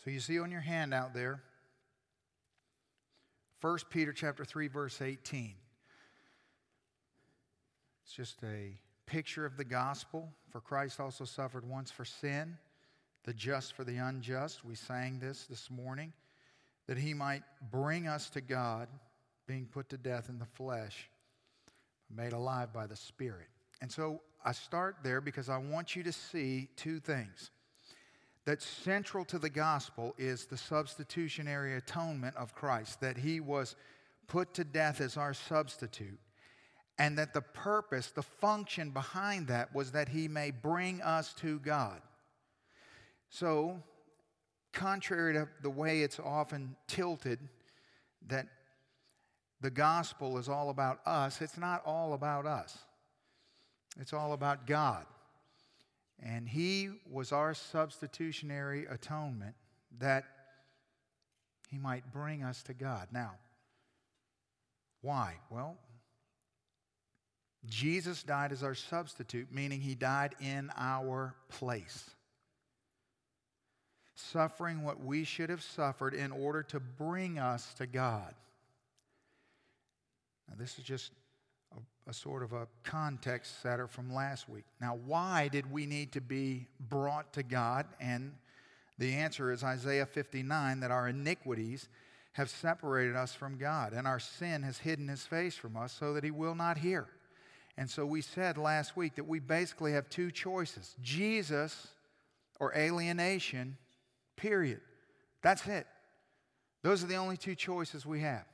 So you see on your handout there, 1 Peter chapter 3, verse 18. It's just a picture of the gospel. For Christ also suffered once for sin, the just for the unjust. We sang this morning. That he might bring us to God, being put to death in the flesh, made alive by the Spirit. And so I start there because I want you to see two things. That central to the gospel is the substitutionary atonement of Christ, that he was put to death as our substitute, and that the purpose, the function behind that was that he may bring us to God. So, contrary to the way it's often tilted, that the gospel is all about us, it's not all about us. It's all about God. And he was our substitutionary atonement that he might bring us to God. Now, why? Well, Jesus died as our substitute, meaning he died in our place, suffering what we should have suffered in order to bring us to God. Now, this is just a sort of a context setter from last week. Now, why did we need to be brought to God? And the answer is Isaiah 59, that our iniquities have separated us from God, and our sin has hidden his face from us so that he will not hear. And so we said last week that we basically have two choices: Jesus or alienation, period. That's it. Those are the only two choices we have.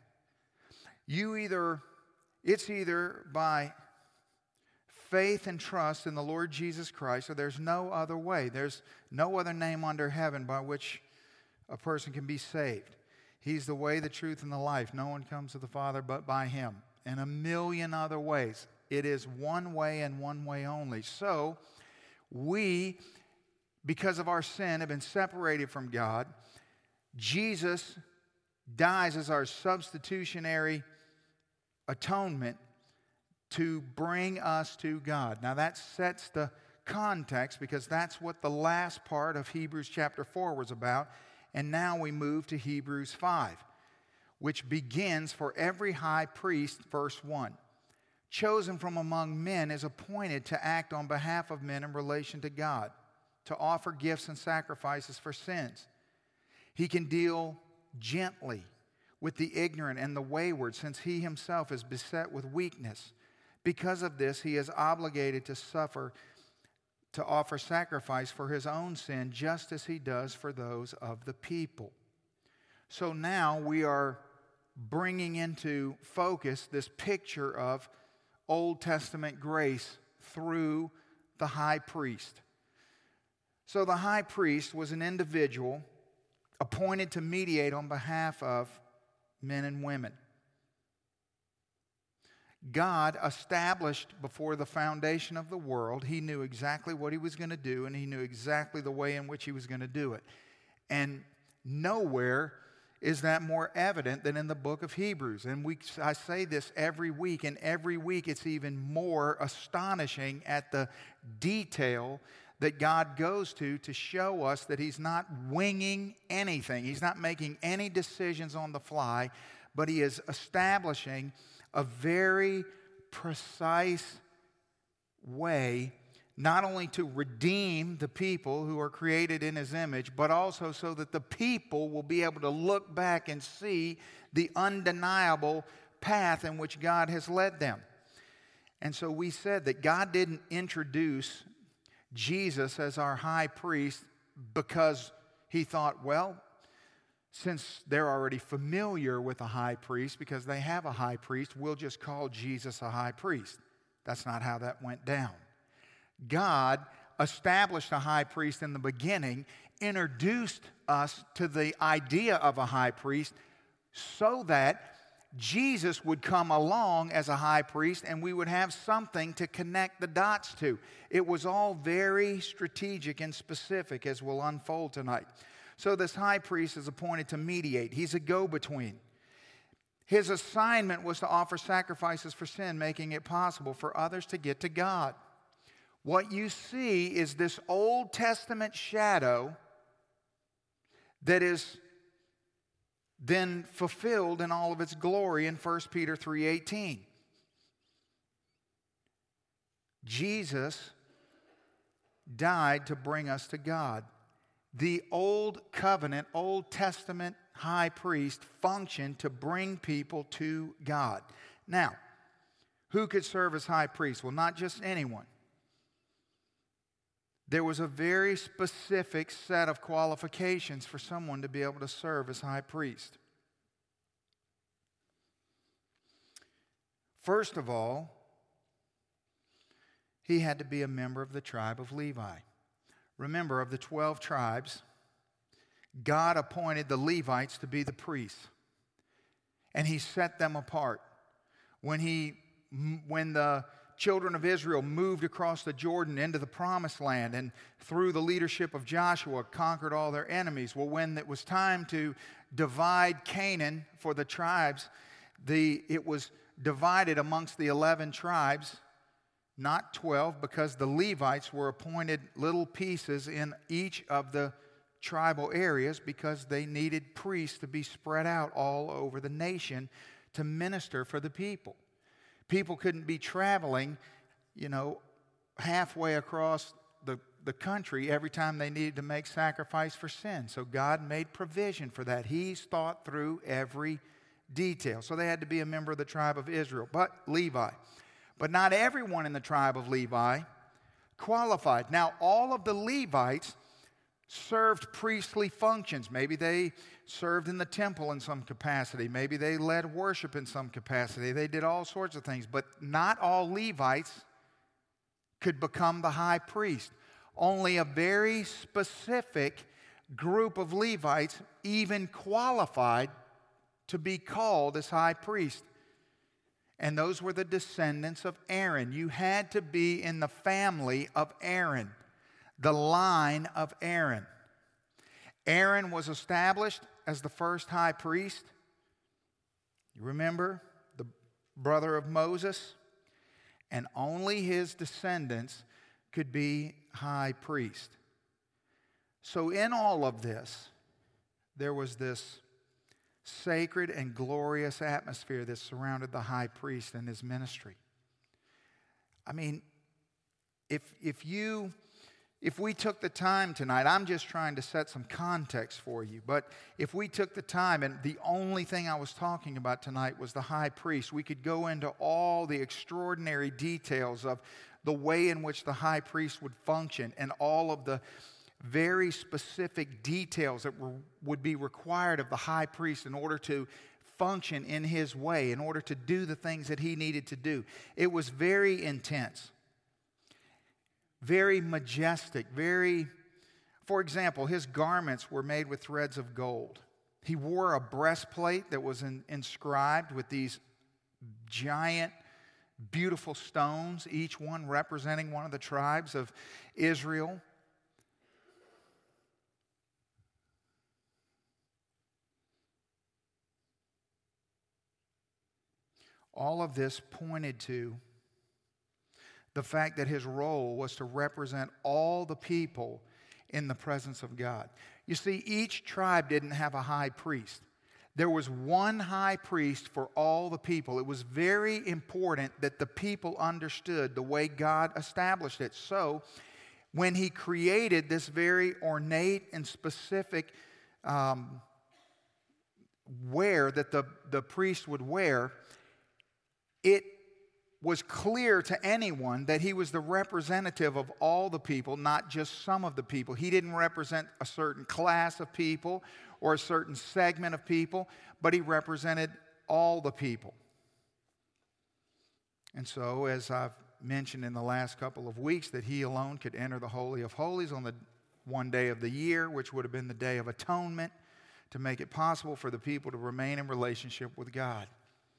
It's either by faith and trust in the Lord Jesus Christ, or there's no other way. There's no other name under heaven by which a person can be saved. He's the way, the truth, and the life. No one comes to the Father but by him. And a million other ways. It is one way and one way only. So, we, because of our sin, have been separated from God. Jesus dies as our substitutionary atonement to bring us to God. Now that sets the context, because that's what the last part of Hebrews chapter 4 was about. And now we move to Hebrews 5, which begins, for every high priest, verse 1, chosen from among men, is appointed to act on behalf of men in relation to God, to offer gifts and sacrifices for sins. He can deal gently with the ignorant and the wayward, since he himself is beset with weakness. Because of this, he is obligated to offer sacrifice for his own sin, just as he does for those of the people. So now we are bringing into focus this picture of Old Testament grace through the high priest. So the high priest was an individual appointed to mediate on behalf of men and women. God established before the foundation of the world, he knew exactly what he was going to do, and he knew exactly the way in which he was going to do it. And nowhere is that more evident than in the book of Hebrews. And I say this every week, and every week it's even more astonishing at the detail that God goes to show us that he's not winging anything. He's not making any decisions on the fly, but he is establishing a very precise way, not only to redeem the people who are created in his image, but also so that the people will be able to look back and see the undeniable path in which God has led them. And so we said that God didn't introduce Jesus as our high priest because he thought, well, since they're already familiar with a high priest because they have a high priest, we'll just call Jesus a high priest. That's not how that went down. God established a high priest in the beginning, introduced us to the idea of a high priest so that Jesus would come along as a high priest and we would have something to connect the dots to. It was all very strategic and specific, as will unfold tonight. So this high priest is appointed to mediate. He's a go-between. His assignment was to offer sacrifices for sin, making it possible for others to get to God. What you see is this Old Testament shadow that is then fulfilled in all of its glory in 1 Peter 3:18. Jesus died to bring us to God. The Old Covenant, Old Testament high priest functioned to bring people to God. Now, who could serve as high priest? Well, not just anyone. There was a very specific set of qualifications for someone to be able to serve as high priest. First of all, he had to be a member of the tribe of Levi. Remember, of the 12 tribes, God appointed the Levites to be the priests. And He set them apart. When the children of Israel moved across the Jordan into the Promised Land and through the leadership of Joshua conquered all their enemies. Well, when it was time to divide Canaan for the tribes, it was divided amongst the 11 tribes, not 12, because the Levites were appointed little pieces in each of the tribal areas because they needed priests to be spread out all over the nation to minister for the people. People couldn't be traveling, halfway across the country every time they needed to make sacrifice for sin. So God made provision for that. He's thought through every detail. So they had to be a member of the tribe of Israel, but Levi. But not everyone in the tribe of Levi qualified. Now, all of the Levites served priestly functions. Maybe they served in the temple in some capacity. Maybe they led worship in some capacity. They did all sorts of things. But not all Levites could become the high priest. Only a very specific group of Levites even qualified to be called as high priest. And those were the descendants of Aaron. You had to be in the family of Aaron, the line of Aaron. Aaron was established as the first high priest. You remember, the brother of Moses? And only his descendants could be high priest. So in all of this, there was this sacred and glorious atmosphere that surrounded the high priest and his ministry. I mean, if we took the time tonight, I'm just trying to set some context for you, but if we took the time, and the only thing I was talking about tonight was the high priest, we could go into all the extraordinary details of the way in which the high priest would function and all of the very specific details that would be required of the high priest in order to function in his way, in order to do the things that he needed to do. It was very intense, very majestic, for example, his garments were made with threads of gold. He wore a breastplate that was inscribed with these giant, beautiful stones, each one representing one of the tribes of Israel. All of this pointed to the fact that his role was to represent all the people in the presence of God. You see, each tribe didn't have a high priest. There was one high priest for all the people. It was very important that the people understood the way God established it. So, when he created this very ornate and specific wear that the priest would wear, it was clear to anyone that he was the representative of all the people, not just some of the people. He didn't represent a certain class of people or a certain segment of people, but he represented all the people. And so, as I've mentioned in the last couple of weeks, that he alone could enter the Holy of Holies on the one day of the year, which would have been the Day of Atonement, to make it possible for the people to remain in relationship with God.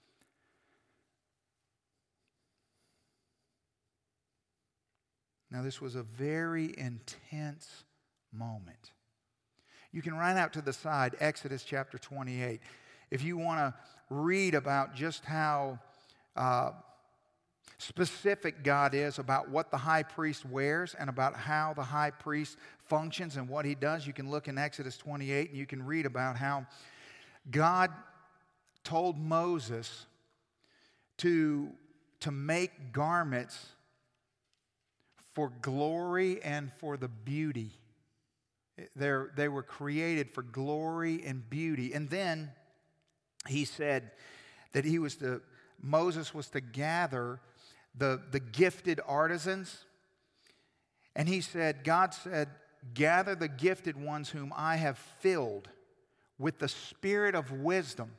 Now, this was a very intense moment. You can write out to the side Exodus chapter 28. If you want to read about just how specific God is about what the high priest wears and about how the high priest functions and what he does. You can look in Exodus 28 and you can read about how God told Moses to make garments for glory and for the beauty. They were created for glory and beauty. And then he said that Moses was to gather the gifted artisans. And God said, gather the gifted ones whom I have filled with the spirit of wisdom.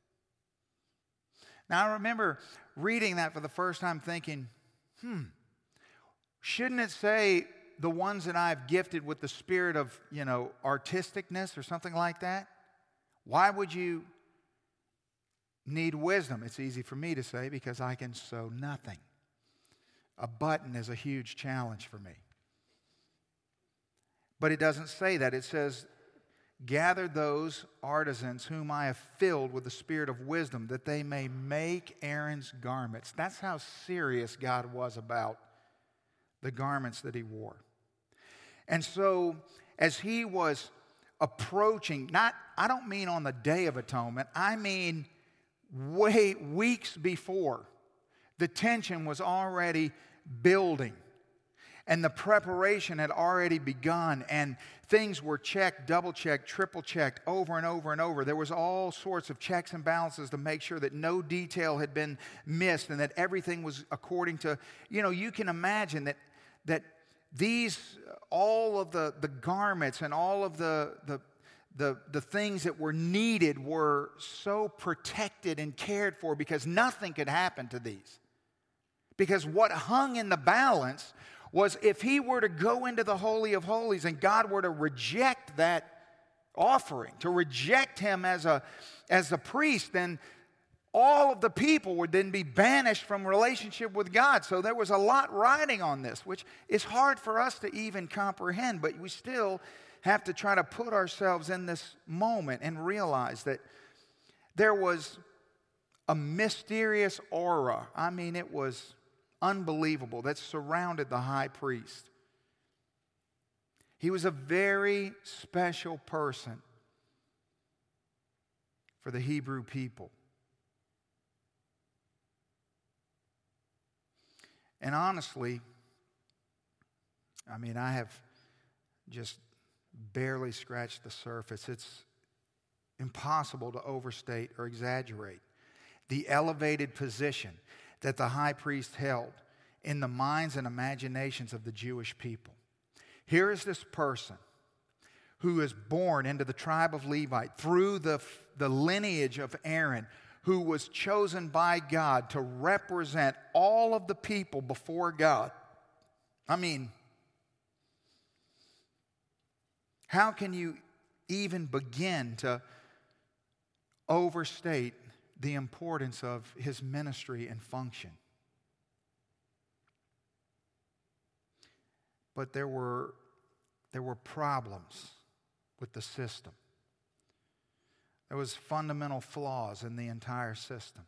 Now I remember reading that for the first time thinking, shouldn't it say the ones that I've gifted with the spirit of, artisticness or something like that? Why would you need wisdom? It's easy for me to say because I can sew nothing. A button is a huge challenge for me. But it doesn't say that. It says, gather those artisans whom I have filled with the spirit of wisdom, that they may make Aaron's garments. That's how serious God was about the garments that he wore. And so, as he was approaching, I don't mean on the Day of Atonement, I mean weeks before, the tension was already building. And the preparation had already begun, and things were checked, double-checked, triple-checked, over and over and over. There was all sorts of checks and balances to make sure that no detail had been missed and that everything was according to, you can imagine that all of the garments and all of the things that were needed were so protected and cared for because nothing could happen to these. Because what hung in the balance was if he were to go into the Holy of Holies and God were to reject that offering, to reject him as a priest, then all of the people would then be banished from relationship with God. So there was a lot riding on this, which is hard for us to even comprehend, but we still have to try to put ourselves in this moment and realize that there was a mysterious aura. I mean, it was unbelievable, that surrounded the high priest. He was a very special person for the Hebrew people. And honestly, I have just barely scratched the surface. It's impossible to overstate or exaggerate the elevated position that the high priest held in the minds and imaginations of the Jewish people. Here is this person who is born into the tribe of Levi through the lineage of Aaron, who was chosen by God to represent all of the people before God. How can you even begin to overstate the importance of his ministry and function? But there were problems with the system. There was fundamental flaws in the entire system.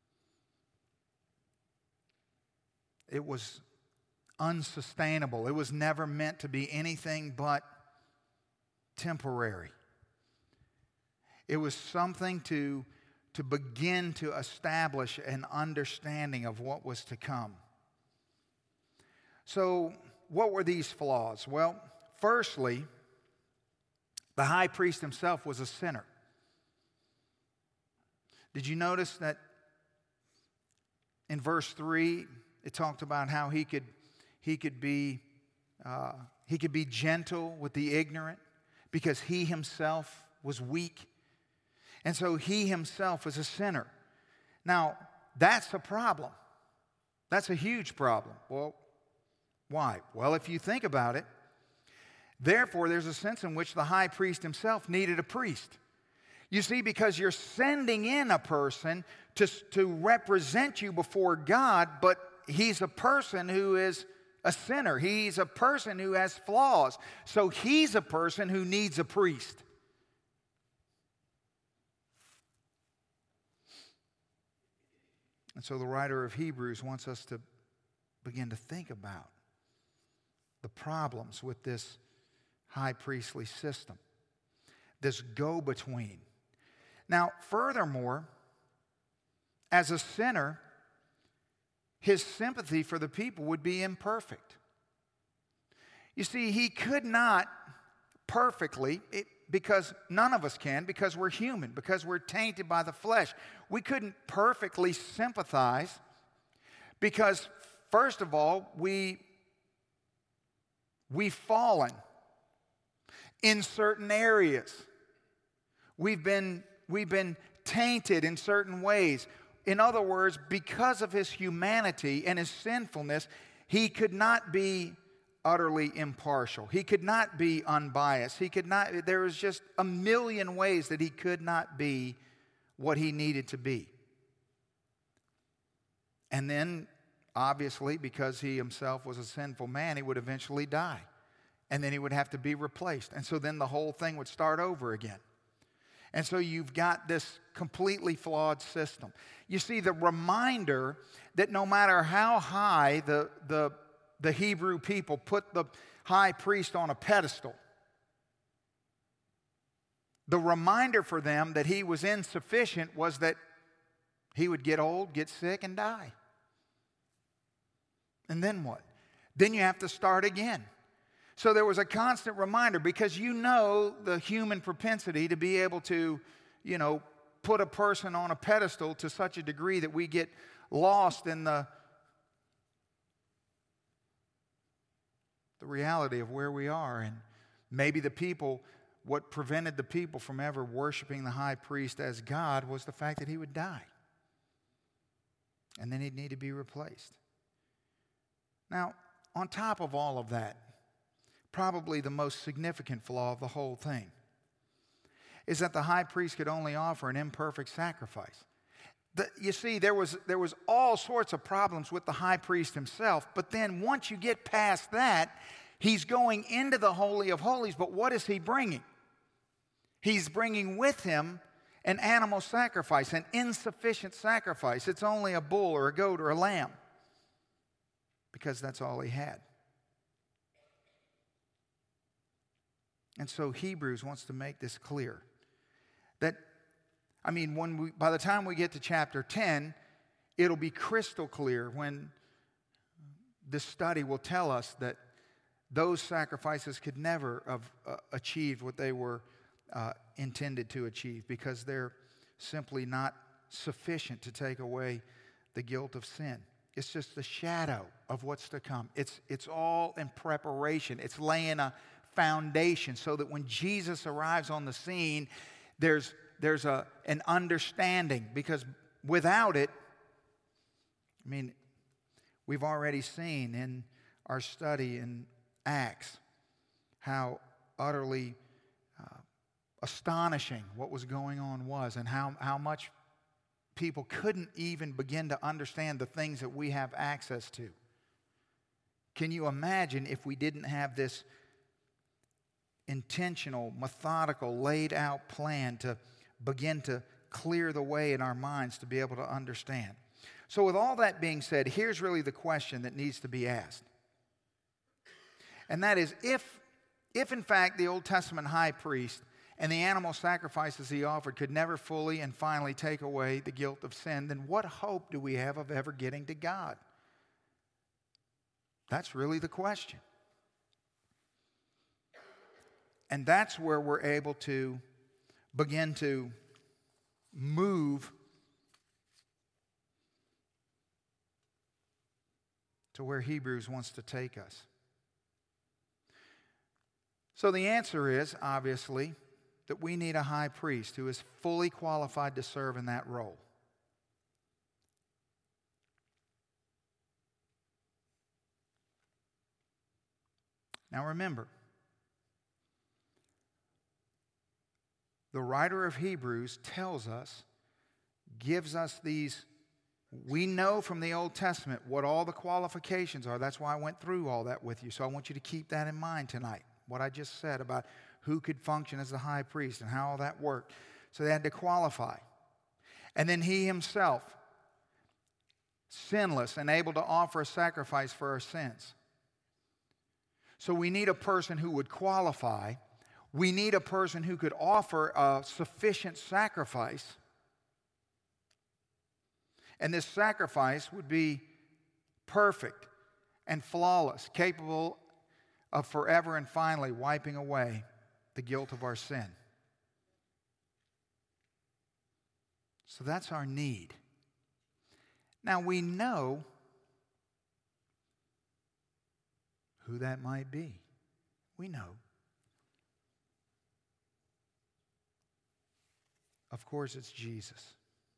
It was unsustainable. It was never meant to be anything but temporary. It was something to begin to establish an understanding of what was to come. So, what were these flaws? Well, firstly, the high priest himself was a sinner. Did you notice that in verse 3, it talked about how he could be gentle with the ignorant because he himself was weak. And so he himself was a sinner. Now, that's a problem. That's a huge problem. Well, why? Well, if you think about it, therefore, there's a sense in which the high priest himself needed a priest. You see, because you're sending in a person to represent you before God, but he's a person who is a sinner. He's a person who has flaws. So he's a person who needs a priest. And so the writer of Hebrews wants us to begin to think about the problems with this high priestly system, this go-between. Now, furthermore, as a sinner, his sympathy for the people would be imperfect. You see, he could not perfectly, because none of us can, because we're human, because we're tainted by the flesh. We couldn't perfectly sympathize because, first of all, we've fallen in certain areas. We've been tainted in certain ways. In other words, because of his humanity and his sinfulness, he could not be utterly impartial. He could not be unbiased. There was just a million ways that he could not be what he needed to be. And then, obviously, because he himself was a sinful man, he would eventually die. And then he would have to be replaced. And so then the whole thing would start over again. And so you've got this completely flawed system. You see, the reminder that no matter how high the Hebrew people put the high priest on a pedestal, the reminder for them that he was insufficient was that he would get old, get sick, and die. And then what? Then you have to start again. So there was a constant reminder, because you know the human propensity to be able to, put a person on a pedestal to such a degree that we get lost in the reality of where we are. And maybe what prevented the people from ever worshiping the high priest as God was the fact that he would die. And then he'd need to be replaced. Now, on top of all of that, probably the most significant flaw of the whole thing is that the high priest could only offer an imperfect sacrifice. You see, there was all sorts of problems with the high priest himself, but then once you get past that, he's going into the Holy of Holies, but what is he bringing? He's bringing with him an animal sacrifice, an insufficient sacrifice. It's only a bull or a goat or a lamb, because that's all he had. And so Hebrews wants to make this clear. That, by the time we get to chapter 10, it'll be crystal clear when this study will tell us that those sacrifices could never have achieved what they were intended to achieve, because they're simply not sufficient to take away the guilt of sin. It's just the shadow of what's to come. It's all in preparation. It's laying a foundation so that when Jesus arrives on the scene, there's an understanding, because without it, we've already seen in our study in Acts how utterly astonishing what was going on was, and how much people couldn't even begin to understand the things that we have access to. Can you imagine if we didn't have this intentional, methodical, laid out plan to begin to clear the way in our minds to be able to understand? So with all that being said, here's really the question that needs to be asked. And that is, if in fact the Old Testament high priest and the animal sacrifices he offered could never fully and finally take away the guilt of sin, then what hope do we have of ever getting to God? That's really the question. And that's where we're able to begin to move to where Hebrews wants to take us. So the answer is, obviously, that we need a high priest who is fully qualified to serve in that role. Now remember, the writer of Hebrews tells us, gives us these, we know from the Old Testament what all the qualifications are. That's why I went through all that with you. So I want you to keep that in mind tonight, what I just said about who could function as the high priest and how all that worked. So they had to qualify. And then he himself sinless, and able to offer a sacrifice for our sins. So we need a person who would qualify. We need a person who could offer a sufficient sacrifice. And this sacrifice would be perfect and flawless, capable of forever and finally wiping away the guilt of our sin. So that's our need. Now we know who that might be. We know. Of course, it's Jesus.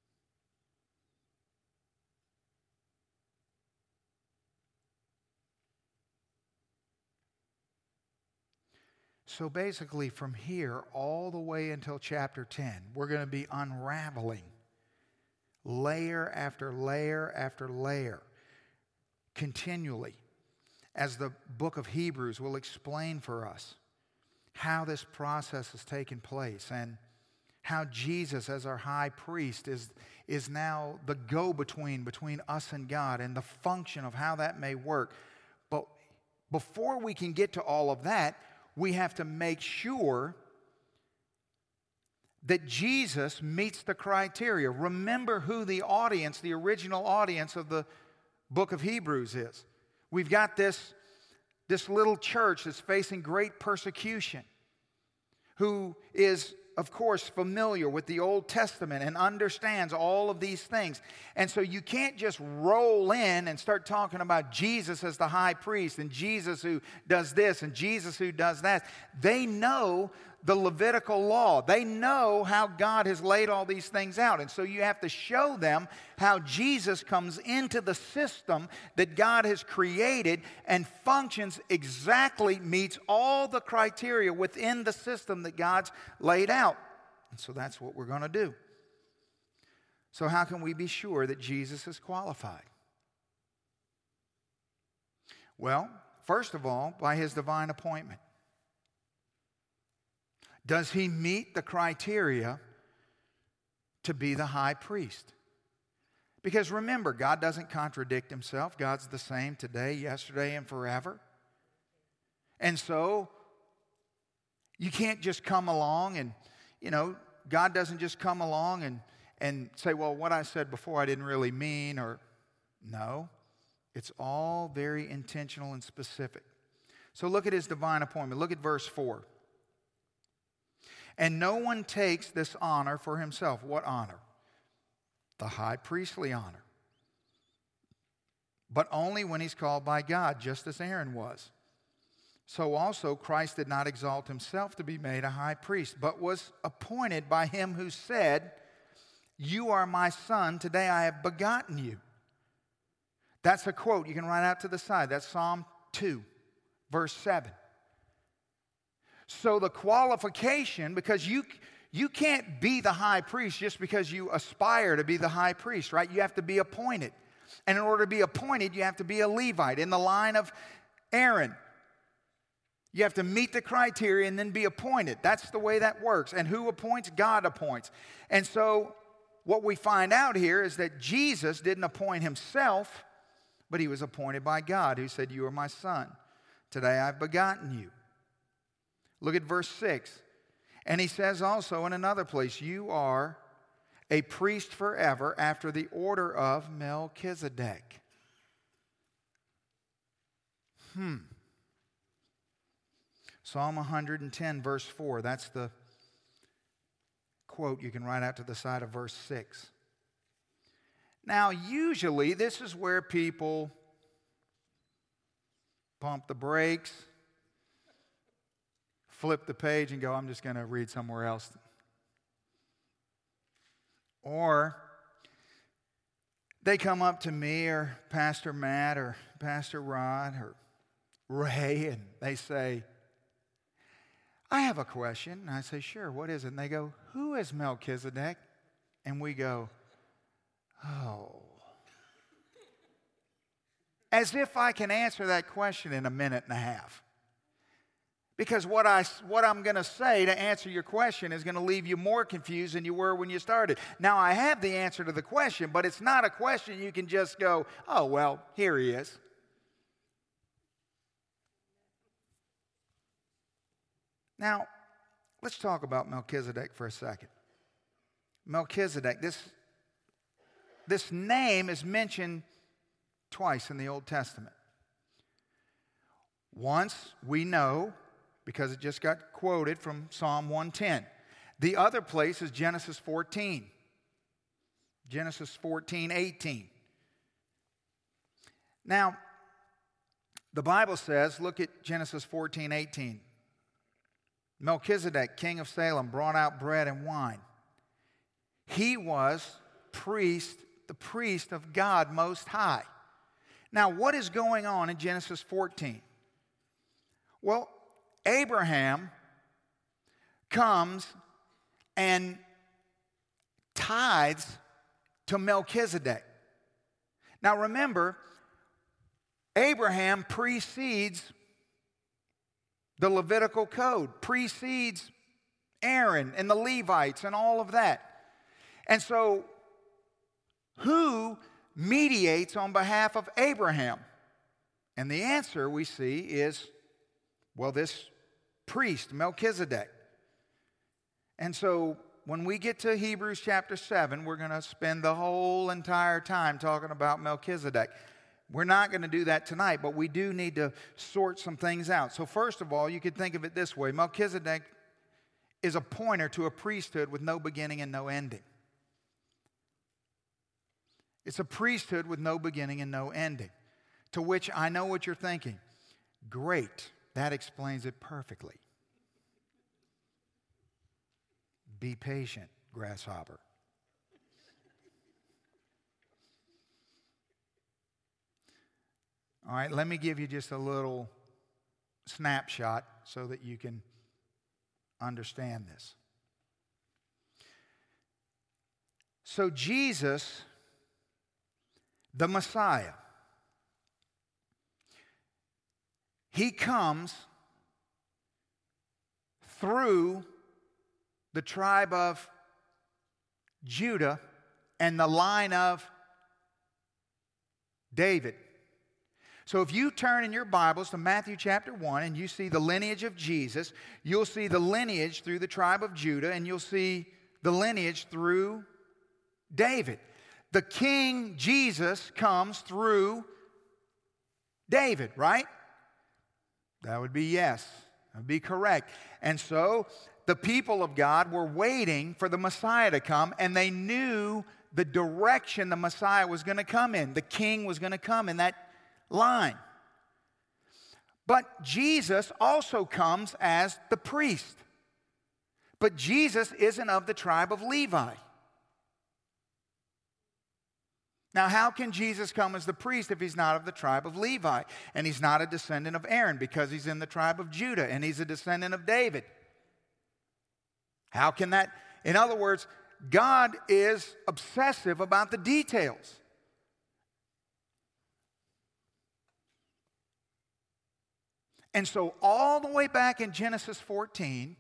So basically, from here all the way until chapter 10, we're going to be unraveling layer after layer after layer continually, as the book of Hebrews will explain for us how this process has taken place and how Jesus, as our high priest, is now the go-between between us and God, and the function of how that may work. But before we can get to all of that, we have to make sure that Jesus meets the criteria. Remember who the audience, the original audience of the book of Hebrews is. We've got this little church that's facing great persecution, who is, of course, familiar with the Old Testament and understands all of these things. And so you can't just roll in and start talking about Jesus as the high priest and Jesus who does this and Jesus who does that. They know the Levitical law. They know how God has laid all these things out. And so you have to show them how Jesus comes into the system that God has created and functions exactly, meets all the criteria within the system that God's laid out. And so that's what we're going to do. So how can we be sure that Jesus is qualified? Well, first of all, by his divine appointment. Does he meet the criteria to be the high priest? Because remember, God doesn't contradict himself. God's the same today, yesterday, and forever. And so, you can't just come along and, God doesn't just come along and say, well, what I said before I didn't really mean, or no. It's all very intentional and specific. So look at his divine appointment. Look at verse 4. And no one takes this honor for himself. What honor? The high priestly honor. But only when he's called by God, just as Aaron was. So also Christ did not exalt himself to be made a high priest, but was appointed by him who said, "You are my son, today I have begotten you." That's a quote you can write out to the side. That's Psalm 2, verse 7. So the qualification, because you can't be the high priest just because you aspire to be the high priest, right? You have to be appointed. And in order to be appointed, you have to be a Levite in the line of Aaron. You have to meet the criteria and then be appointed. That's the way that works. And who appoints? God appoints. And so what we find out here is that Jesus didn't appoint himself, but he was appointed by God, who said, "You are my son. Today I've begotten you." Look at verse 6. And he says also in another place, "You are a priest forever after the order of Melchizedek." Psalm 110, verse 4. That's the quote you can write out to the side of verse 6. Now, usually this is where people pump the brakes, flip the page and go, "I'm just going to read somewhere else." Or they come up to me or Pastor Matt or Pastor Rod or Ray and they say, "I have a question." And I say, "Sure, what is it?" And they go, "Who is Melchizedek?" And we go, "Oh." As if I can answer that question in a minute and a half. Because what I'm going to say to answer your question is going to leave you more confused than you were when you started. Now, I have the answer to the question, but it's not a question you can just go, oh, well, here he is. Now, let's talk about Melchizedek for a second. Melchizedek, this name is mentioned twice in the Old Testament. Once, we know, because it just got quoted from Psalm 110. The other place is Genesis 14. Genesis 14:18. Now, the Bible says, look at Genesis 14:18. Melchizedek, king of Salem, brought out bread and wine. He was the priest of God Most High. Now, what is going on in Genesis 14? Well, Abraham comes and tithes to Melchizedek. Now remember, Abraham precedes the Levitical code, precedes Aaron and the Levites and all of that. And so, who mediates on behalf of Abraham? And the answer we see is, well, this priest, Melchizedek. And so when we get to Hebrews chapter 7, we're going to spend the whole entire time talking about Melchizedek. We're not going to do that tonight, but we do need to sort some things out. So first of all, you could think of it this way. Melchizedek is a pointer to a priesthood with no beginning and no ending. It's a priesthood with no beginning and no ending. To which I know what you're thinking. Great. That explains it perfectly. Be patient, grasshopper. All right, let me give you just a little snapshot so that you can understand this. So Jesus, the Messiah, he comes through the tribe of Judah and the line of David. So if you turn in your Bibles to Matthew chapter 1 and you see the lineage of Jesus, you'll see the lineage through the tribe of Judah and you'll see the lineage through David. The King Jesus comes through David, right? That would be yes. That would be correct. And so the people of God were waiting for the Messiah to come, and they knew the direction the Messiah was going to come in. The king was going to come in that line. But Jesus also comes as the priest. But Jesus isn't of the tribe of Levi. Now, how can Jesus come as the priest if he's not of the tribe of Levi? And he's not a descendant of Aaron because he's in the tribe of Judah and he's a descendant of David. How can that? In other words, God is obsessive about the details. And so all the way back in Genesis 14,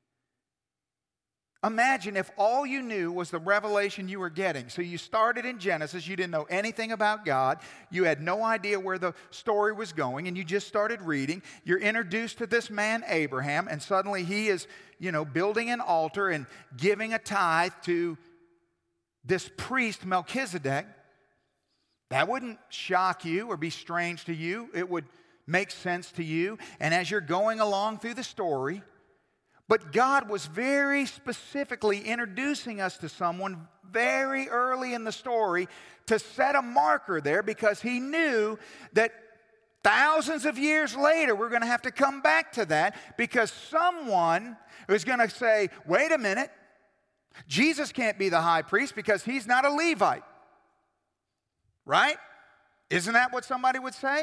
imagine if all you knew was the revelation you were getting. So you started in Genesis, you didn't know anything about God, you had no idea where the story was going, and you just started reading. You're introduced to this man, Abraham, and suddenly he is, building an altar and giving a tithe to this priest, Melchizedek. That wouldn't shock you or be strange to you. It would make sense to you. And as you're going along through the story, but God was very specifically introducing us to someone very early in the story to set a marker there because he knew that thousands of years later we're going to have to come back to that because someone is going to say, wait a minute, Jesus can't be the high priest because he's not a Levite. Right? Isn't that what somebody would say?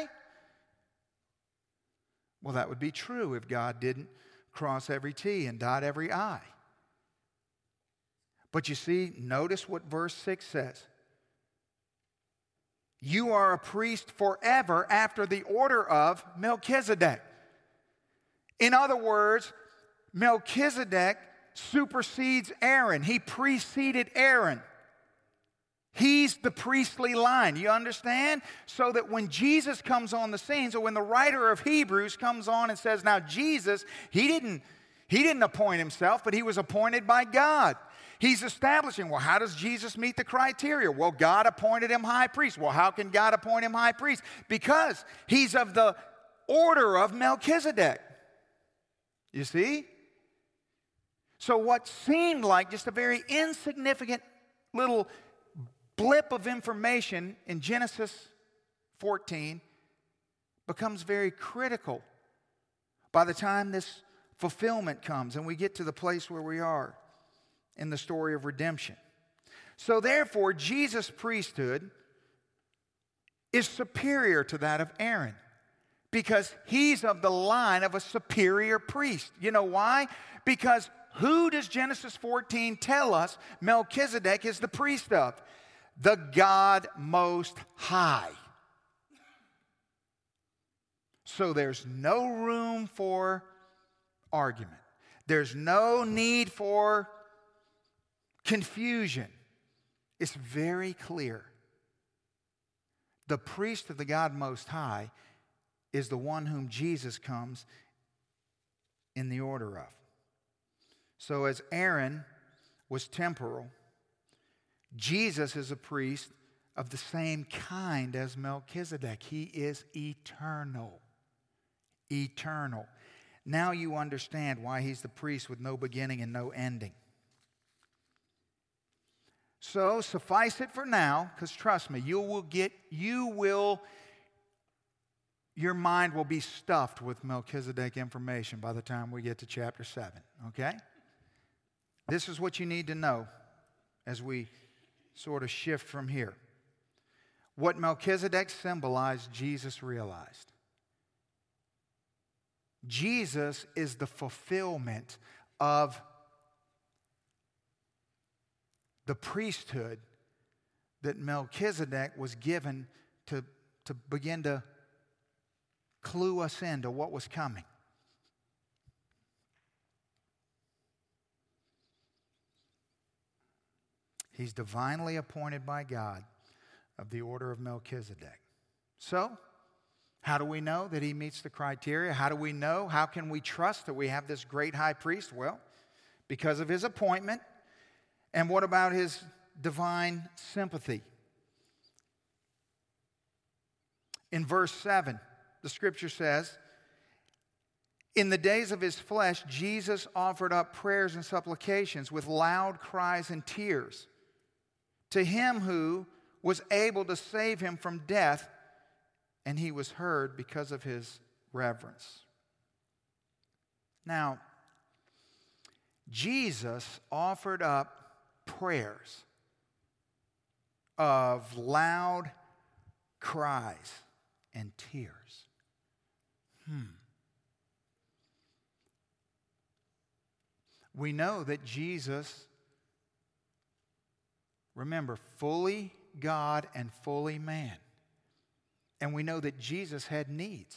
Well, that would be true if God didn't cross every T and dot every I. But you see, notice what verse 6 says. You are a priest forever after the order of Melchizedek. In other words, Melchizedek supersedes Aaron. He preceded Aaron. He's the priestly line. You understand? So that when Jesus comes on the scene, so when the writer of Hebrews comes on and says, now Jesus, he didn't appoint himself, but he was appointed by God. He's establishing, well, how does Jesus meet the criteria? Well, God appointed him high priest. Well, how can God appoint him high priest? Because he's of the order of Melchizedek. You see? So what seemed like just a very insignificant little blip of information in Genesis 14 becomes very critical by the time this fulfillment comes and we get to the place where we are in the story of redemption. So therefore, Jesus' priesthood is superior to that of Aaron because he's of the line of a superior priest. You know why? Because who does Genesis 14 tell us Melchizedek is the priest of? The God Most High. So there's no room for argument. There's no need for confusion. It's very clear. The priest of the God Most High is the one whom Jesus comes in the order of. So as Aaron was temporal, Jesus is a priest of the same kind as Melchizedek. He is eternal. Eternal. Now you understand why he's the priest with no beginning and no ending. So suffice it for now, because trust me, your mind will be stuffed with Melchizedek information by the time we get to chapter 7, okay? This is what you need to know as we sort of shift from here. What Melchizedek symbolized, Jesus realized. Jesus is the fulfillment of the priesthood that Melchizedek was given to begin to clue us into what was coming. He's divinely appointed by God of the order of Melchizedek. So, how do we know that he meets the criteria? How do we know? How can we trust that we have this great high priest? Well, because of his appointment. And what about his divine sympathy? In verse 7, the scripture says, in the days of his flesh, Jesus offered up prayers and supplications with loud cries and tears to him who was able to save him from death, and he was heard because of his reverence. Now, Jesus offered up prayers of loud cries and tears. We know that Jesus, remember, fully God and fully man. And we know that Jesus had needs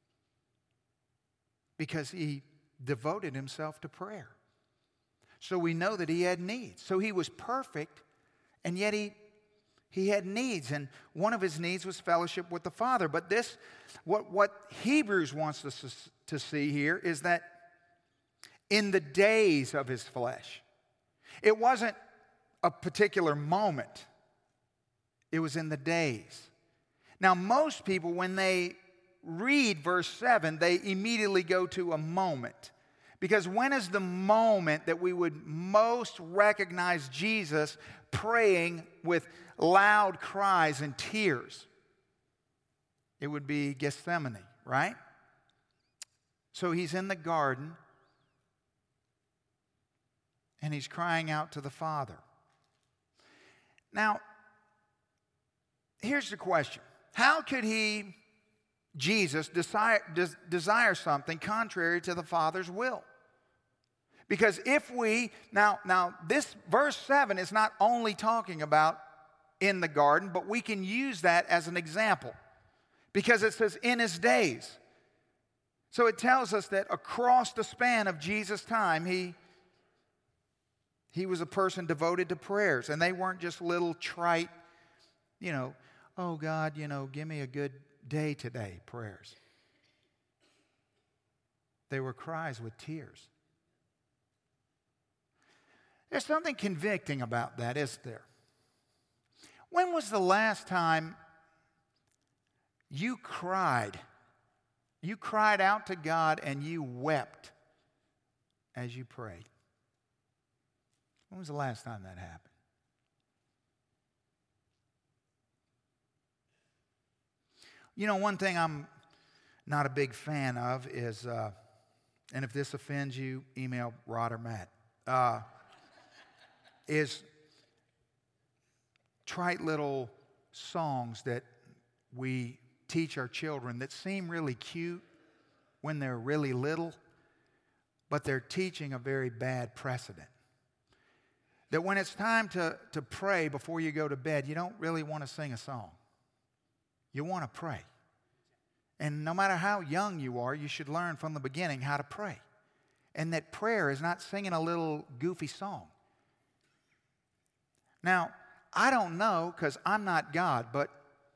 because he devoted himself to prayer. So we know that he had needs. So he was perfect, and yet he had needs. And one of his needs was fellowship with the Father. But this, what Hebrews wants us to see here is that in the days of his flesh, it wasn't a particular moment. It was in the days. Now, most people, when they read verse 7, they immediately go to a moment. Because when is the moment that we would most recognize Jesus praying with loud cries and tears? It would be Gethsemane, right? So he's in the garden, and he's crying out to the Father. Now, here's the question. How could Jesus, desire something contrary to the Father's will? Because if we, now this verse 7 is not only talking about in the garden, but we can use that as an example. Because it says in his days. So it tells us that across the span of Jesus' time, he was a person devoted to prayers. And they weren't just little trite, oh God, give me a good day today prayers. They were cries with tears. There's something convicting about that, isn't there? When was the last time you cried? You cried out to God and you wept as you prayed. When was the last time that happened? One thing I'm not a big fan of is, and if this offends you, email Rod or Matt, is trite little songs that we teach our children that seem really cute when they're really little, but they're teaching a very bad precedent. That when it's time to pray before you go to bed, you don't really want to sing a song. You want to pray. And no matter how young you are, you should learn from the beginning how to pray. And that prayer is not singing a little goofy song. Now, I don't know because I'm not God, but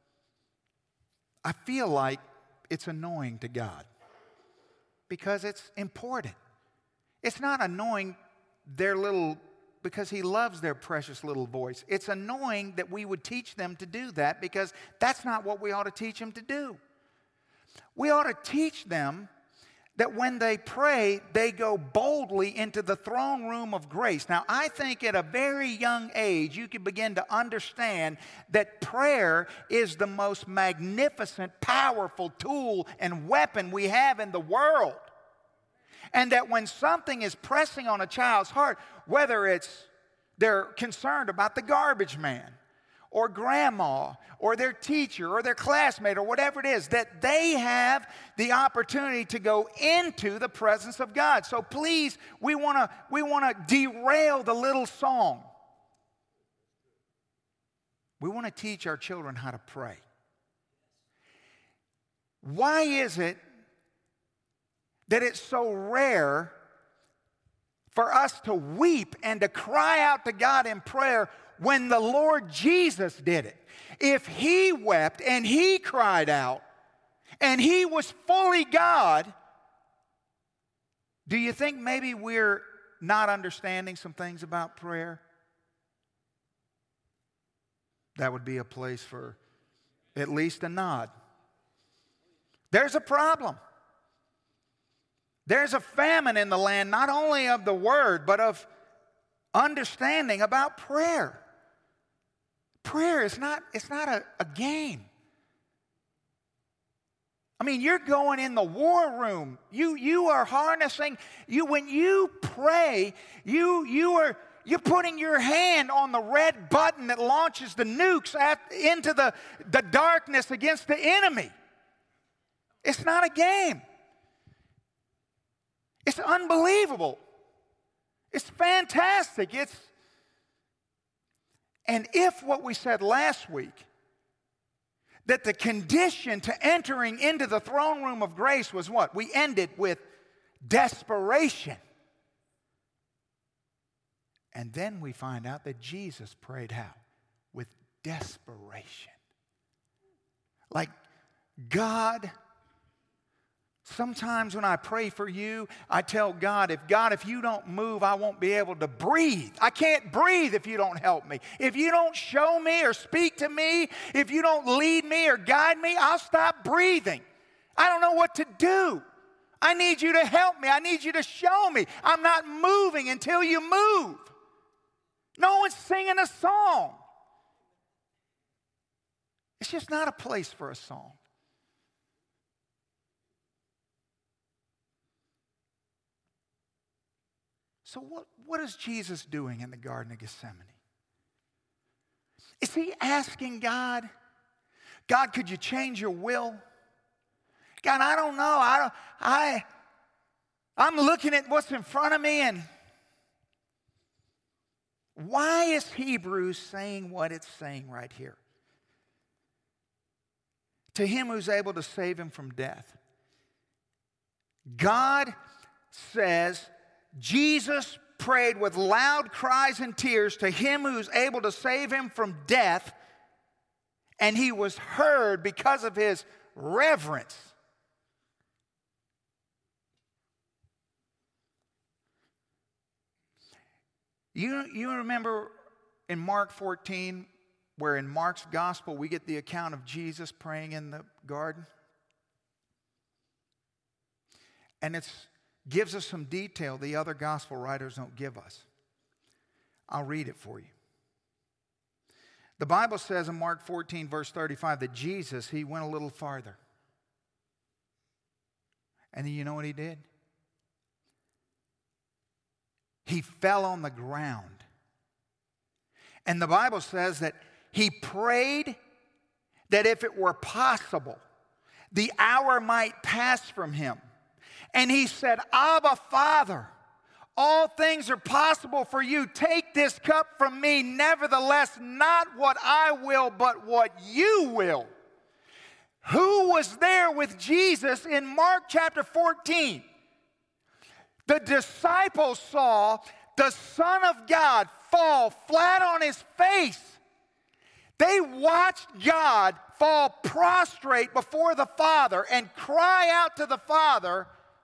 I feel like it's annoying to God because it's important. It's not annoying because He loves their precious little voice. It's annoying that we would teach them to do that because that's not what we ought to teach them to do. We ought to teach them that when they pray, they go boldly into the throne room of grace. Now, I think at a very young age, you can begin to understand that prayer is the most magnificent, powerful tool and weapon we have in the world. And that when something is pressing on a child's heart, whether it's they're concerned about the garbage man, or grandma, or their teacher, or their classmate, or whatever it is, that they have the opportunity to go into the presence of God. So please, we want to derail the little song. We want to teach our children how to pray. Why is it that it's so rare for us to weep and to cry out to God in prayer when the Lord Jesus did it? If He wept and He cried out and He was fully God, do you think maybe we're not understanding some things about prayer? That would be a place for at least a nod. There's a problem. There's a famine in the land, not only of the word, but of understanding about prayer. Prayer is not a game. I mean, you're going in the war room. You are harnessing. When you pray, you're putting your hand on the red button that launches the nukes into the darkness against the enemy. It's not a game. It's unbelievable. It's fantastic. And if what we said last week, that the condition to entering into the throne room of grace was what? We ended with desperation. And then we find out that Jesus prayed how? With desperation. Like, God, sometimes when I pray for you, I tell God, if you don't move, I won't be able to breathe. I can't breathe if you don't help me. If you don't show me or speak to me, if you don't lead me or guide me, I'll stop breathing. I don't know what to do. I need you to help me. I need you to show me. I'm not moving until you move. No one's singing a song. It's just not a place for a song. So what is Jesus doing in the Garden of Gethsemane? Is He asking God, could you change your will? God, I don't know. I'm looking at what's in front of me, and why is Hebrews saying what it's saying right here? To Him who's able to save him from death God says Jesus prayed with loud cries and tears to him who's able to save him from death, and he was heard because of his reverence. You remember in Mark 14, where in Mark's gospel we get the account of Jesus praying in the garden? And it gives us some detail the other gospel writers don't give us. I'll read it for you. The Bible says in Mark 14, verse 35, that Jesus, he went a little farther. And you know what he did? He fell on the ground. And the Bible says that he prayed that if it were possible, the hour might pass from him. And he said, Abba, Father, all things are possible for you. Take this cup from me. Nevertheless, not what I will, but what you will. Who was there with Jesus in Mark chapter 14? The disciples saw the Son of God fall flat on his face. They watched God fall prostrate before the Father and cry out to the Father,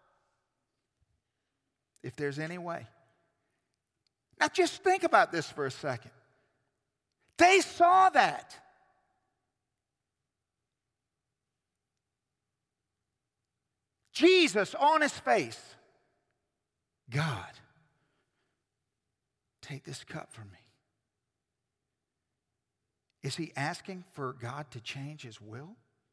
if there's any way. Now just think about this for a second. They saw that. Jesus on his face. God, take this cup from me. Is he asking for God to change his will?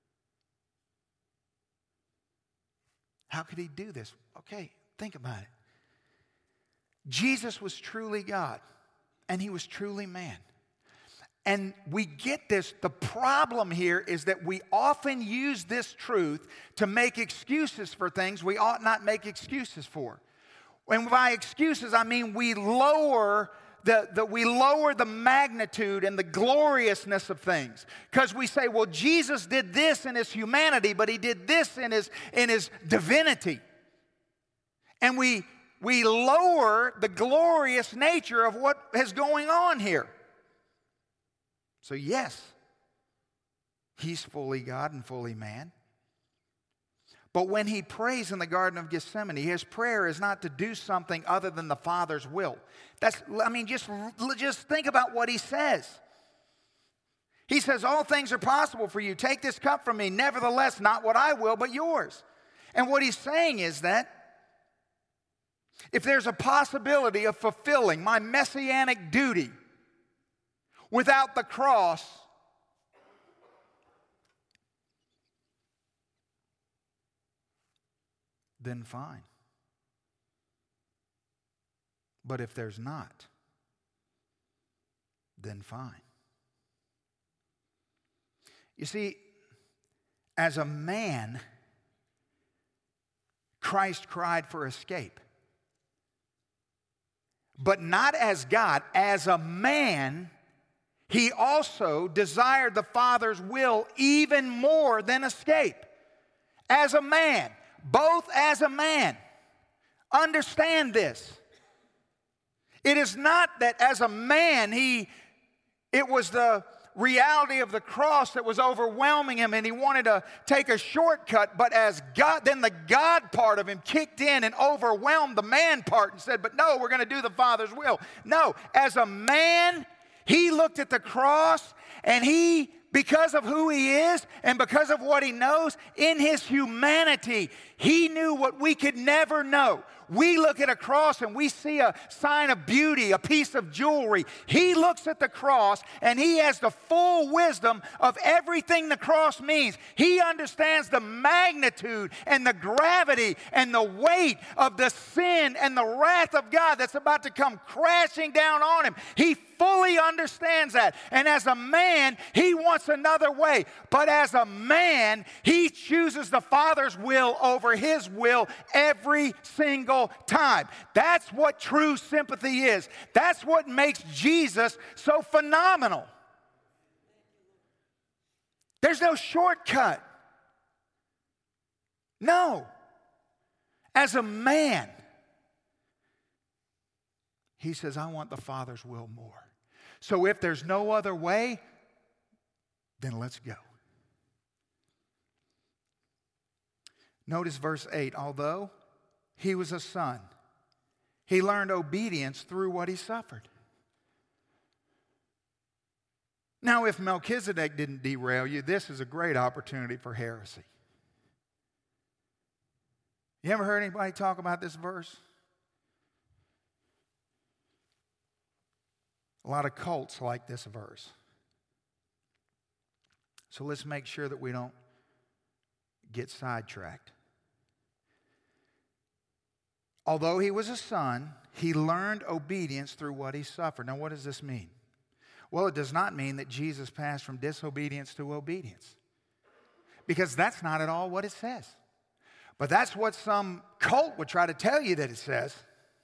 How could he do this? Okay, think about it. Jesus was truly God, and he was truly man. And we get this. The problem here is that we often use this truth to make excuses for things we ought not make excuses for. And by excuses, I mean we lower the magnitude and the gloriousness of things. Because we say, well, Jesus did this in his humanity, but he did this in his divinity. And we lower the glorious nature of what is going on here. So yes, he's fully God and fully man. But when he prays in the Garden of Gethsemane, his prayer is not to do something other than the Father's will. Just think about what he says. He says, all things are possible for you. Take this cup from me. Nevertheless, not what I will, but yours. And what he's saying is that if there's a possibility of fulfilling my messianic duty without the cross, then fine. But if there's not, then fine. You see, as a man, Christ cried for escape. But not as God. As a man, he also desired the Father's will even more than escape. As a man. Both as a man. Understand this. It is not that as a man it was the reality of the cross that was overwhelming him and he wanted to take a shortcut, but as God, then the God part of him kicked in and overwhelmed the man part and said, but no, we're going to do the Father's will. No, as a man, he looked at the cross and because of who he is and because of what he knows, in his humanity, he knew what we could never know. We look at a cross and we see a sign of beauty, a piece of jewelry. He looks at the cross and he has the full wisdom of everything the cross means. He understands the magnitude and the gravity and the weight of the sin and the wrath of God that's about to come crashing down on him. He fully understands that. And as a man, he wants another way. But as a man, he chooses the Father's will over his will every single time. That's what true sympathy is. That's what makes Jesus so phenomenal. There's no shortcut. No. As a man, he says, I want the Father's will more. So if there's no other way, then let's go. Notice verse 8. Although he was a son, he learned obedience through what he suffered. Now, if Melchizedek didn't derail you, this is a great opportunity for heresy. You ever heard anybody talk about this verse? A lot of cults like this verse. So let's make sure that we don't get sidetracked. Although he was a son, he learned obedience through what he suffered. Now, what does this mean? Well, it does not mean that Jesus passed from disobedience to obedience, because that's not at all what it says. But that's what some cult would try to tell you that it says.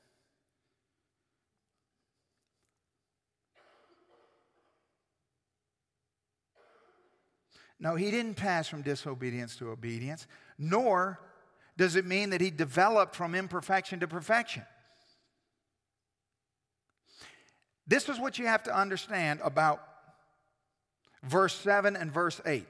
No, he didn't pass from disobedience to obedience, nor does it mean that he developed from imperfection to perfection. This is what you have to understand about verse 7 and verse 8.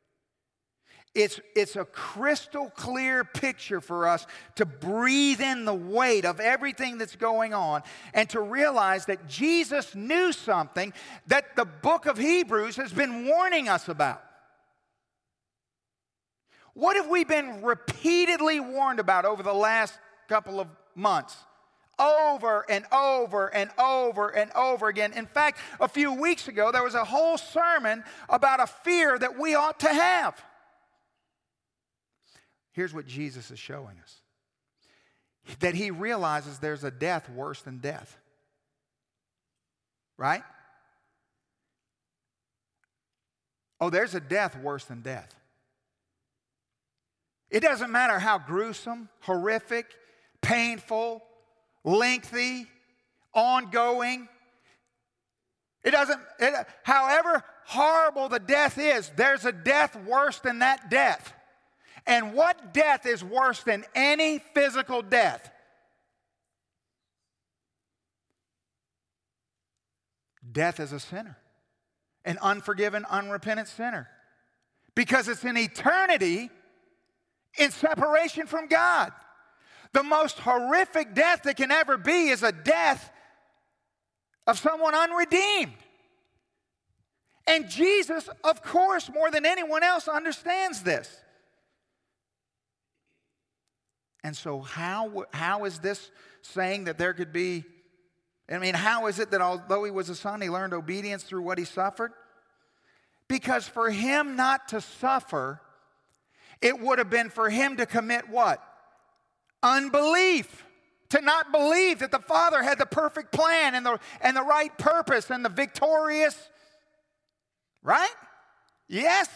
It's a crystal clear picture for us to breathe in the weight of everything that's going on and to realize that Jesus knew something that the book of Hebrews has been warning us about. What have we been repeatedly warned about over the last couple of months? Over and over and over and over again. In fact, a few weeks ago, there was a whole sermon about a fear that we ought to have. Here's what Jesus is showing us. That he realizes there's a death worse than death. Right? Oh, there's a death worse than death. It doesn't matter how gruesome, horrific, painful, lengthy, ongoing. However horrible the death is, there's a death worse than that death. And what death is worse than any physical death? Death as a sinner. An unforgiven, unrepentant sinner. Because it's an eternity in separation from God. The most horrific death that can ever be is a death of someone unredeemed. And Jesus, of course, more than anyone else, understands this. And so how is this saying that there could be, how is it that although he was a son, he learned obedience through what he suffered? Because for him not to suffer, it would have been for him to commit what? Unbelief. To not believe that the Father had the perfect plan and the right purpose and the victorious, right? Yes.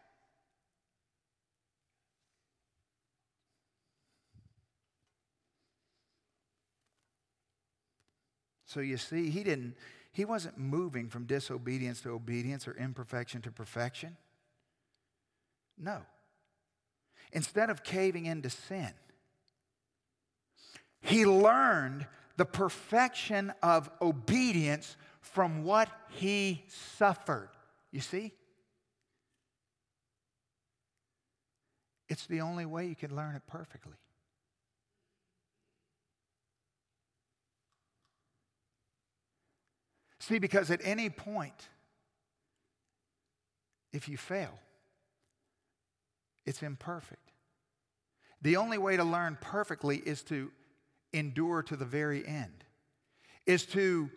So you see, he wasn't moving from disobedience to obedience or imperfection to perfection. No. Instead of caving into sin, he learned the perfection of obedience from what he suffered. You see? It's the only way you can learn it perfectly. See, because at any point, if you fail, it's imperfect. The only way to learn perfectly is to endure to the very end. Is to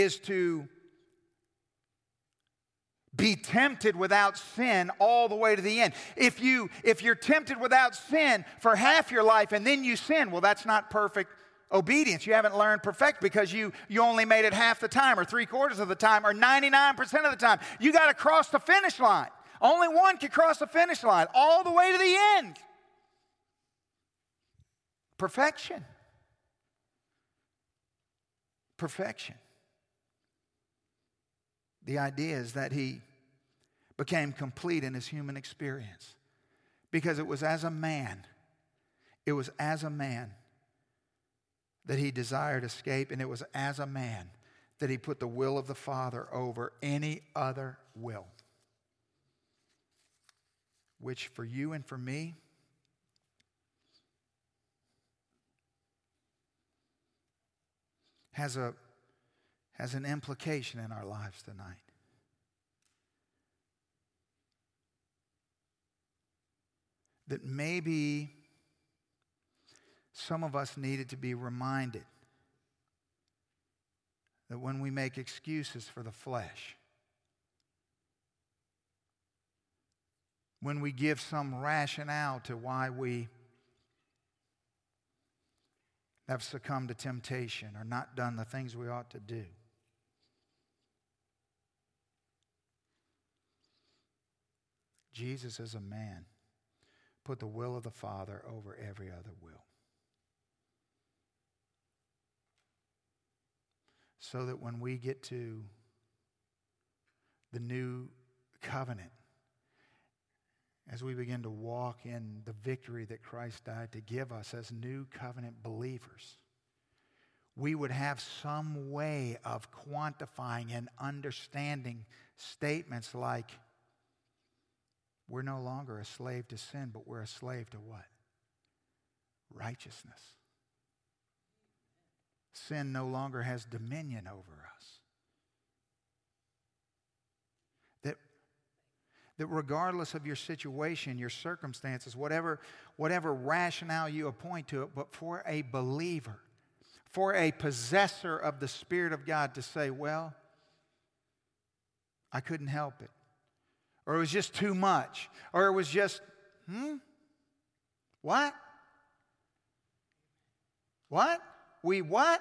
be tempted without sin all the way to the end. If you're tempted without sin for half your life and then you sin, well, that's not perfect obedience. You haven't learned perfect because you only made it half the time or 3/4 of the time or 99% of the time. You got to cross the finish line. Only one can cross the finish line all the way to the end. Perfection. Perfection. The idea is that he became complete in his human experience because it was as a man It was as a man that he desired escape, and it was as a man that he put the will of the Father over any other will. Which for you and for me has an implication in our lives tonight. That maybe some of us needed to be reminded that when we make excuses for the flesh, when we give some rationale to why we have succumbed to temptation or not done the things we ought to do, Jesus as a man put the will of the Father over every other will. So that when we get to the new covenant, as we begin to walk in the victory that Christ died to give us as new covenant believers, we would have some way of quantifying and understanding statements like, we're no longer a slave to sin, but we're a slave to what? Righteousness. Sin no longer has dominion over us. That regardless of your situation, your circumstances, whatever rationale you appoint to it, but for a believer, for a possessor of the Spirit of God to say, well, I couldn't help it. Or it was just too much. Or it was just, what? What? What?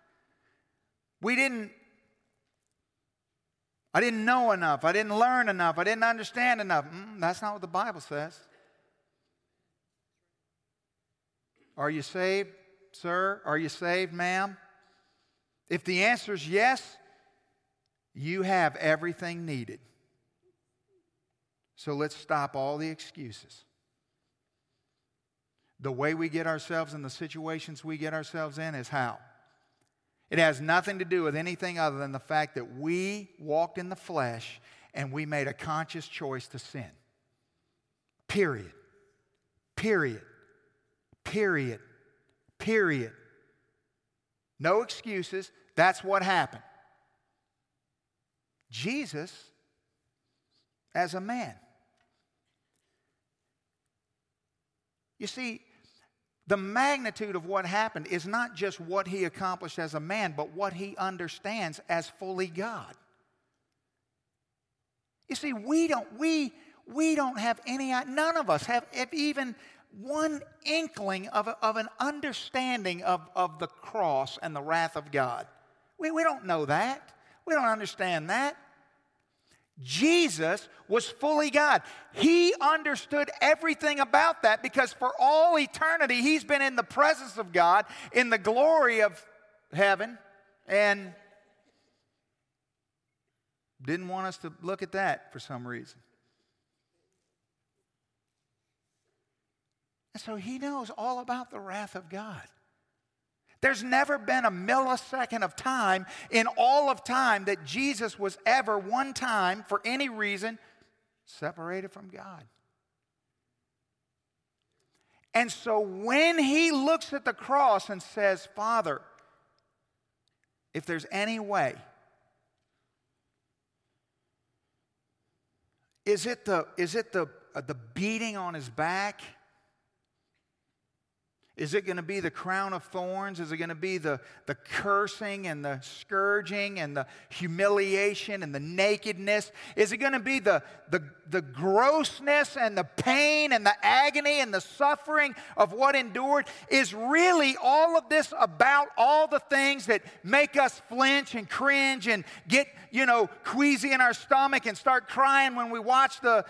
I didn't know enough. I didn't learn enough. I didn't understand enough. That's not what the Bible says. Are you saved, sir? Are you saved, ma'am? If the answer is yes, you have everything needed. So let's stop all the excuses. The way we get ourselves in the situations we get ourselves in is how? It has nothing to do with anything other than the fact that we walked in the flesh and we made a conscious choice to sin. Period. Period. Period. Period. No excuses. That's what happened. Jesus, as a man. You see, the magnitude of what happened is not just what he accomplished as a man, but what he understands as fully God. You see, we don't have any, none of us have even one inkling of an understanding of the cross and the wrath of God. We don't know that. We don't understand that. Jesus was fully God. He understood everything about that because for all eternity, he's been in the presence of God, in the glory of heaven, and didn't want us to look at that for some reason. And so he knows all about the wrath of God. There's never been a millisecond of time in all of time that Jesus was ever one time, for any reason, separated from God. And so when he looks at the cross and says, Father, if there's any way, is it the beating on his back? Is it going to be the crown of thorns? Is it going to be the cursing and the scourging and the humiliation and the nakedness? Is it going to be the grossness and the pain and the agony and the suffering of what endured? Is really all of this about all the things that make us flinch and cringe and get, queasy in our stomach and start crying when we watch the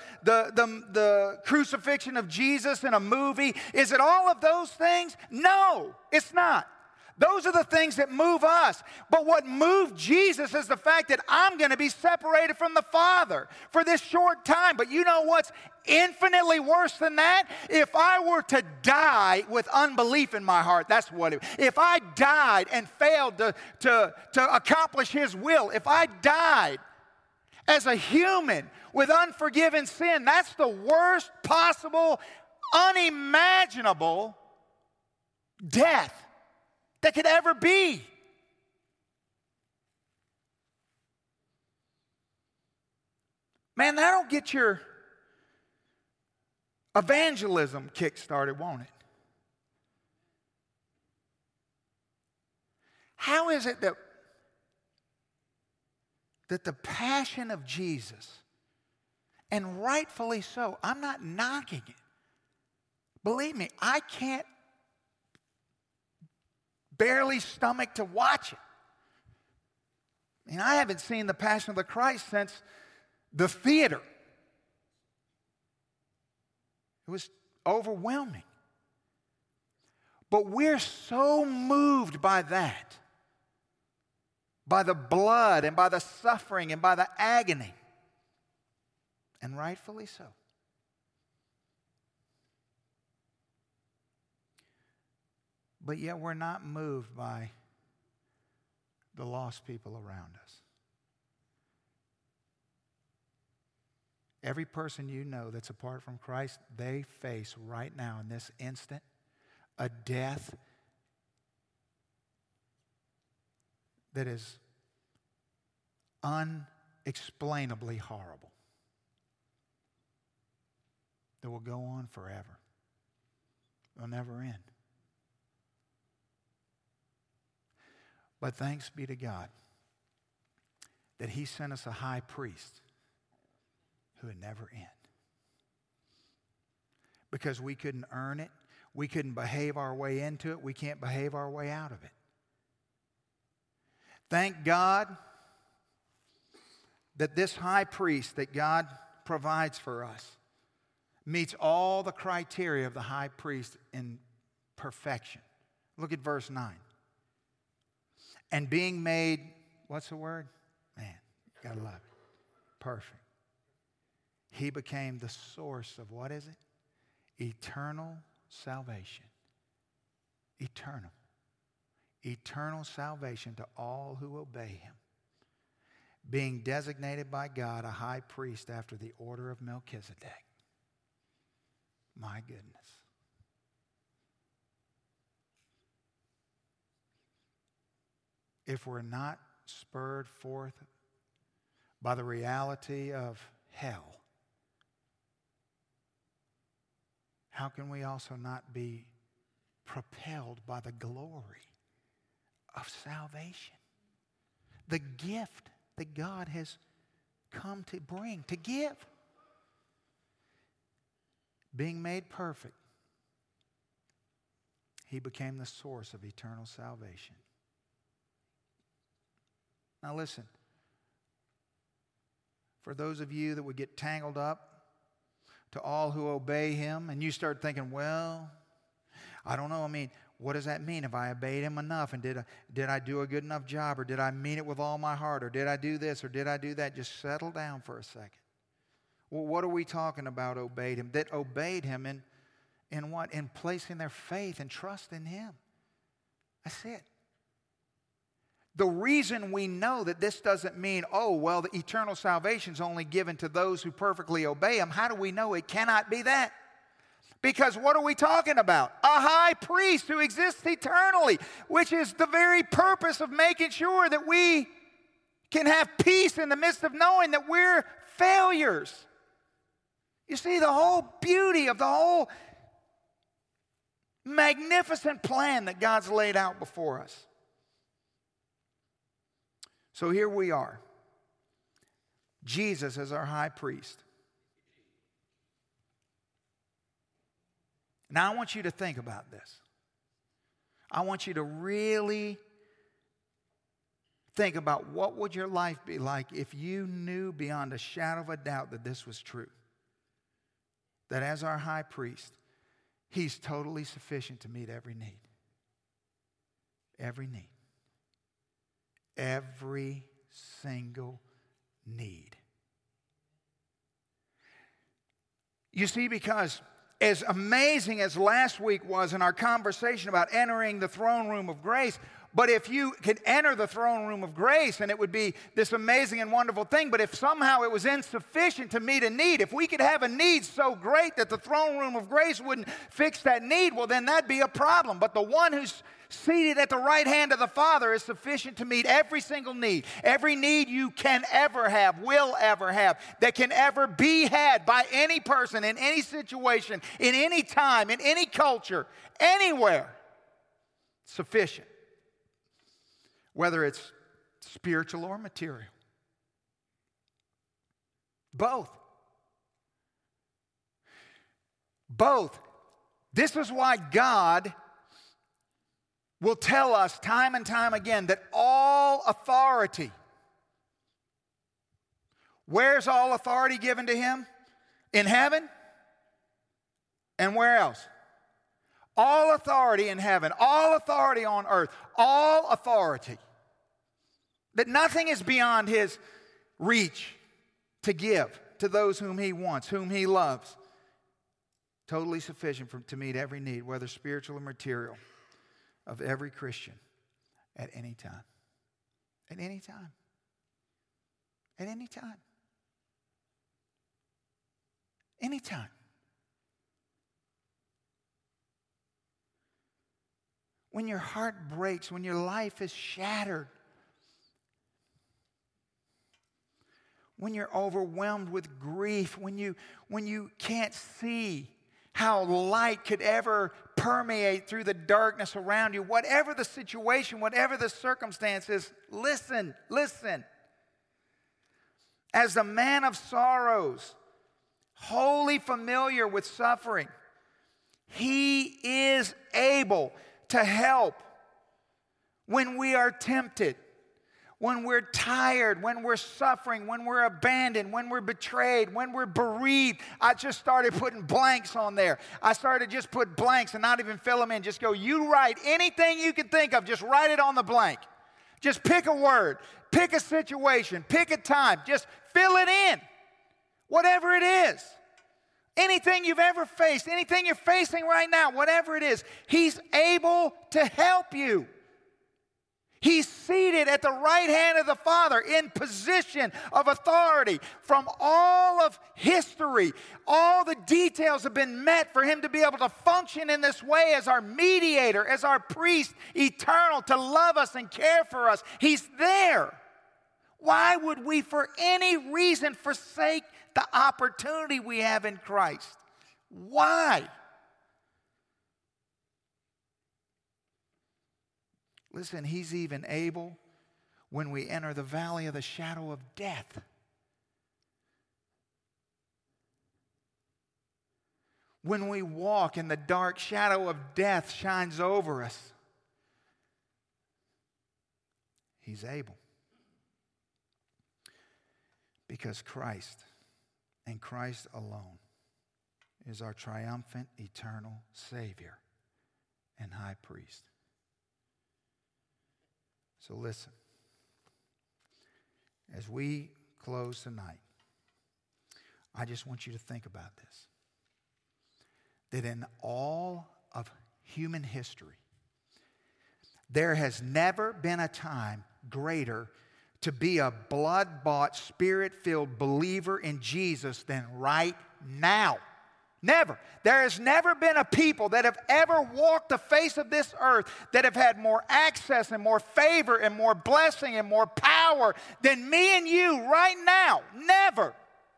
crucifixion of Jesus in a movie? Is it all of those things? No, it's not. Those are the things that move us. But what moved Jesus is the fact that I'm going to be separated from the Father for this short time. But you know what's infinitely worse than that? If I were to die with unbelief in my heart, that's what it is. If I died and failed to accomplish His will, if I died as a human with unforgiven sin, that's the worst possible, unimaginable death that could ever be. Man, that'll get your evangelism kick-started, won't it? How is it that the passion of Jesus, and rightfully so, I'm not knocking it. Believe me, I can't barely stomach to watch it. I mean, I haven't seen the Passion of the Christ since the theater. It was overwhelming. But we're so moved by that, by the blood and by the suffering and by the agony, and rightfully so. But yet we're not moved by the lost people around us. Every person you know that's apart from Christ, they face right now in this instant a death that is unexplainably horrible, that will go on forever. It will never end. But thanks be to God that He sent us a high priest who would never end. Because we couldn't earn it. We couldn't behave our way into it. We can't behave our way out of it. Thank God that this high priest that God provides for us meets all the criteria of the high priest in perfection. Look at verse 9. And being made, what's the word? Man, you gotta love it. Perfect. He became the source of, what is it? Eternal salvation. Eternal. Eternal salvation to all who obey Him. Being designated by God a high priest after the order of Melchizedek. My goodness. If we're not spurred forth by the reality of hell, how can we also not be propelled by the glory of salvation? The gift that God has come to bring, to give. Being made perfect, He became the source of eternal salvation. Now listen, for those of you that would get tangled up to all who obey Him, and you start thinking, well, I don't know, what does that mean? Have I obeyed Him enough? And did I do a good enough job? Or did I mean it with all my heart? Or did I do this? Or did I do that? Just settle down for a second. Well, what are we talking about obeyed Him? That obeyed Him in what? In placing their faith and trust in Him. That's it. The reason we know that this doesn't mean, the eternal salvation is only given to those who perfectly obey Him. How do we know it cannot be that? Because what are we talking about? A high priest who exists eternally, which is the very purpose of making sure that we can have peace in the midst of knowing that we're failures. You see, the whole beauty of the whole magnificent plan that God's laid out before us. So here we are. Jesus as our high priest. Now I want you to think about this. I want you to really think about what would your life be like if you knew beyond a shadow of a doubt that this was true. That as our high priest, He's totally sufficient to meet every need. every need. Every single need. You see, because as amazing as last week was in our conversation about entering the throne room of grace, but if you could enter the throne room of grace and it would be this amazing and wonderful thing, but if somehow it was insufficient to meet a need, if we could have a need so great that the throne room of grace wouldn't fix that need, well then that'd be a problem. But the one who's seated at the right hand of the Father is sufficient to meet every single need. Every need you can ever have, will ever have, that can ever be had by any person in any situation, in any time, in any culture, anywhere. Sufficient. Whether it's spiritual or material. Both. Both. This is why God will tell us time and time again that all authority, where's all authority given to him? In heaven? And where else? All authority in heaven, all authority on earth, all authority. That nothing is beyond his reach to give to those whom he wants, whom he loves. Totally sufficient to meet every need, whether spiritual or material, of every Christian at any time. At any time. At any time. Any time. When your heart breaks, when your life is shattered, when you're overwhelmed with grief, when you can't see how light could ever permeate through the darkness around you, whatever the situation, whatever the circumstances, listen. As the man of sorrows, wholly familiar with suffering, he is able to help when we are tempted, when we're tired, when we're suffering, when we're abandoned, when we're betrayed, when we're bereaved. I just started putting blanks on there. I started to just put blanks and not even fill them in. Just go, you write anything you can think of, just write it on the blank. Just pick a word, pick a situation, pick a time, just fill it in. Whatever it is. Anything you've ever faced, anything you're facing right now, whatever it is, he's able to help you. He's seated at the right hand of the Father in position of authority. From all of history, all the details have been met for him to be able to function in this way as our mediator, as our priest, eternal, to love us and care for us. He's there. Why would we for any reason forsake the opportunity we have in Christ? Why? Listen, he's even able when we enter the valley of the shadow of death. When we walk and the dark shadow of death shines over us, he's able. Because Christ and Christ alone is our triumphant, eternal Savior and High Priest. So listen, as we close tonight, I just want you to think about this. That in all of human history, there has never been a time greater to be a blood-bought, spirit-filled believer in Jesus than right now. Never. There has never been a people that have ever walked the face of this earth that have had more access and more favor and more blessing and more power than me and you right now. Never.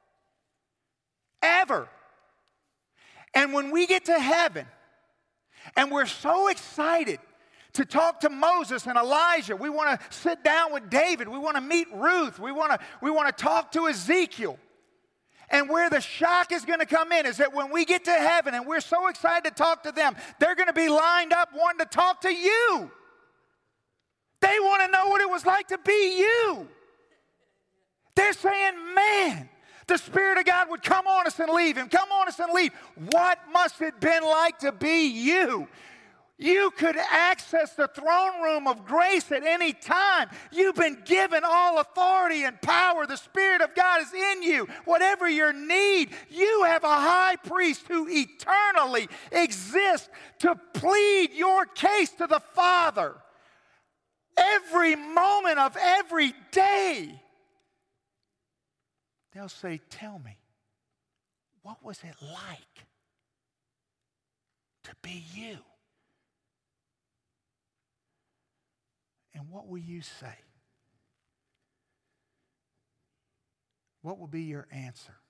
Ever. And when we get to heaven and we're so excited to talk to Moses and Elijah, we want to sit down with David, we want to meet Ruth, we want to talk to Ezekiel. And where the shock is going to come in is that when we get to heaven and we're so excited to talk to them, they're going to be lined up wanting to talk to you. They want to know what it was like to be you. They're saying, man, the Spirit of God would come on us and leave him. Come on us and leave. What must it have been like to be you? You could access the throne room of grace at any time. You've been given all authority and power. The Spirit of God is in you. Whatever your need, you have a high priest who eternally exists to plead your case to the Father every moment of every day. They'll say, tell me, what was it like to be you? And what will you say? What will be your answer?